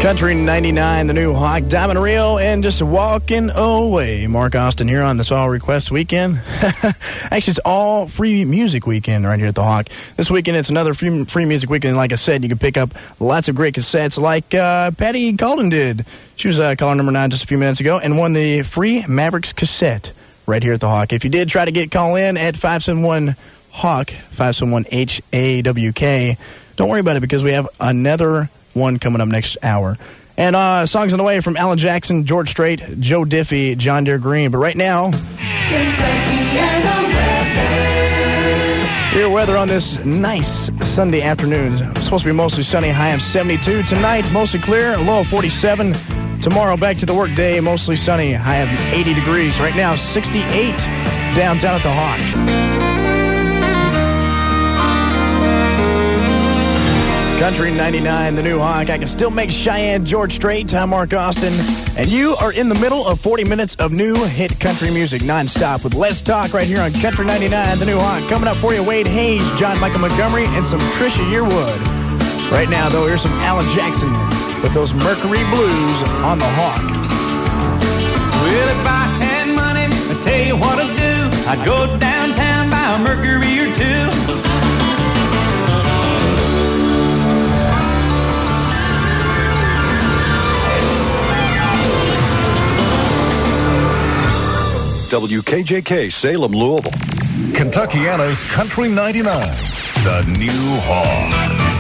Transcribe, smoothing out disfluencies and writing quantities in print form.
Country 99, the new Hawk, Diamond Rio, and just walking away. Mark Austin here on this All Request weekend. Actually, it's all free music weekend right here at the Hawk. This weekend, it's another free music weekend. Like I said, you can pick up lots of great cassettes like Patty Calden did. She was caller number 9 just a few minutes ago and won the free Mavericks cassette right here at the Hawk. If you did try to call in at 571-HAWK, 571-HAWK, don't worry about it because we have another one coming up next hour. And songs on the way from Alan Jackson, George Strait, Joe Diffie, John Deere Green. But right now, your weather on this nice Sunday afternoon. It's supposed to be mostly sunny, high of 72. Tonight, mostly clear, low of 47. Tomorrow, back to the work day, mostly sunny, high of 80 degrees. Right now, 68 downtown at the Hawk. Country 99, the new Hawk. I can still make Cheyenne, George Strait. I'm Mark Austin. And you are in the middle of 40 minutes of new hit country music nonstop with Let's Talk right here on Country 99, the new Hawk. Coming up for you, Wade Hayes, John Michael Montgomery, and some Trisha Yearwood. Right now, though, here's some Alan Jackson with those Mercury Blues on the Hawk. Well, if I had money, I'd tell you what I'd do. I'd go downtown, buy a Mercury or two. WKJK, Salem, Louisville. Kentuckiana's Country 99, the new Hawk.